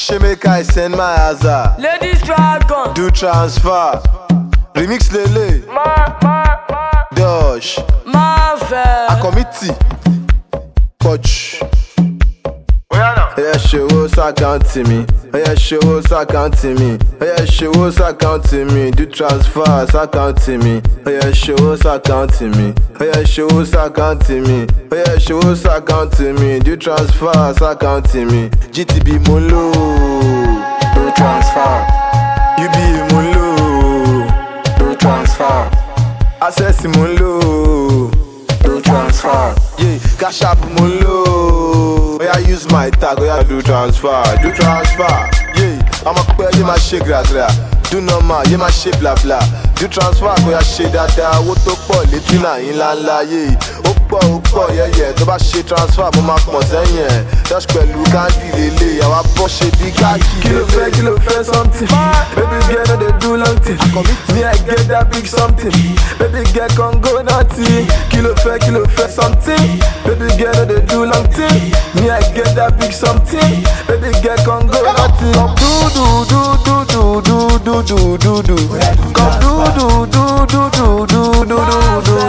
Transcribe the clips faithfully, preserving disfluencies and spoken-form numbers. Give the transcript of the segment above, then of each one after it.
she make I send my Aza. Ladies Dragon. Do transfer. Remix Lele. Ma, ma, ma. Dosh. Marvel. A committee. Coach. Oya show us accounting me. Oya show us accounting me. Oya show us accounting me. Do transfers accounting me. Oya show us accounting me. Oya show us accounting me. Oya show us accounting me. Do transfers accounting me. G T B Molo. Do transfer. U B A Molo. Do transfer. Access Molo. Do transfer. Yeah, Cash App Molo. Oya use my tag, oya do transfer, do transfer. Yeah, I'm a pay, you ma shake gra gra. Do normal, you ma shake bla bla. Do transfer, oya shake dada. Wo to po létí na yin la la, yeah. Ó pọ̀, ó pọ̀, yeah yeah. Tó bá ṣe transfer, mo ma pọ̀ sẹ́yìn. Dash pẹ̀lú candy lele, àwa bọ́ ṣe bí káàkiri. Kí ló fẹ́, kí ló fẹ́ something. Baby girl no dey do long thing. Me I get that big something. Baby girl can go naughty. Kí ló fẹ́, kí ló fẹ́ something. Baby girl no dey do long thing. Me I get that big something. Baby girl can go naughty. Come do do do do do do do do do do. Come do do do do do do do do do.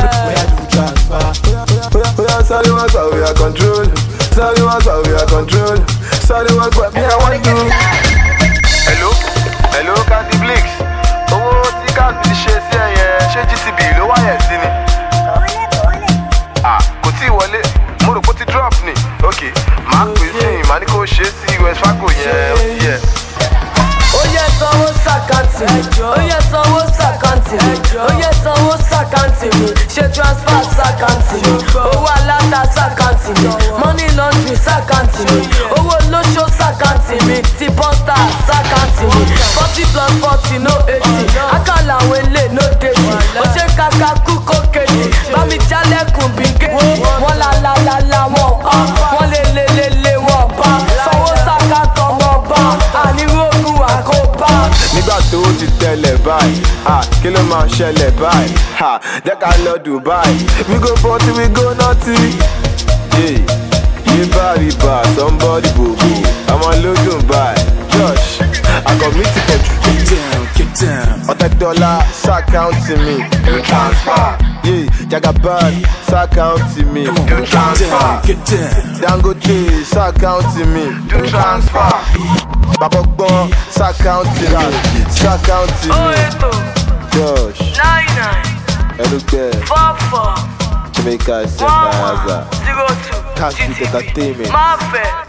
Oya sorry what we are control. Sorry what we are control. Sorry what me I want to. Hello, hello Candy Blix. Owó tí káàdì ti ṣe sí ẹ̀yẹ ṣé G T B ló wáyẹ̀ sí ni? Ah, kò tí ì wọlé. Mo rò pé ó ti drop ni. Ok, màá pè sí i, màá ní kó ṣe é sí West Fargo yẹn, ó ti yẹ. Ó yẹ sanwó sàkáǹtì mi. Ó yẹ sanwó sàkáǹtì mi. Ó yẹ sanwó sàkáǹtì mi. Ṣé transfer sàkáǹtì mi. Owó aláta sàkáǹtì mi. Money laundry sàkáǹtì mi. Owó lóṣó sàkáǹtì mi. Ti pọ́ńtà sàkáǹtì mi. Forty plus forty no eighty. Akálà àwọn ilé no dèjì. Ó ṣe kàkà kú kókèjì. Bámi jálẹ̀kùn bí géèjì. Wọ́n la la la la wọ́n pa. Wọ́n lé lé lé lé wọ́n pa. Sanwó sàkáǹtì ọmọ bá. Ànírógùn àkóbá. Nígbà tó ti tẹ̀lẹ̀ báyìí, ah, kí ló máa ṣẹlẹ̀ báyìí? Ha, jẹ́ ká lọ Dubai, we go party, we go naughty. Yeah, yébà rìbà, somebody gbogbo, àwọn lódùn báyìí. Josh, àkọ́mí ti pọ̀ jù. Get down, get down. Ọ̀tẹ̀dọ́là sàkáùntì mi. Do transfer. Yeah, Jagaban sàkáùntì mi. Do transfer. Get down. Dangote sàkáùntì mi. Do transfer. Bàbá gbọ́n sàkáùntì mi, sàkáùntì Ó mi. ètò Josh, nine nine Ẹlúgbẹ́, four four Jamaica, one Sẹ́ńtà, one Aza, zero two Can't Beat Entertainment. Marvel.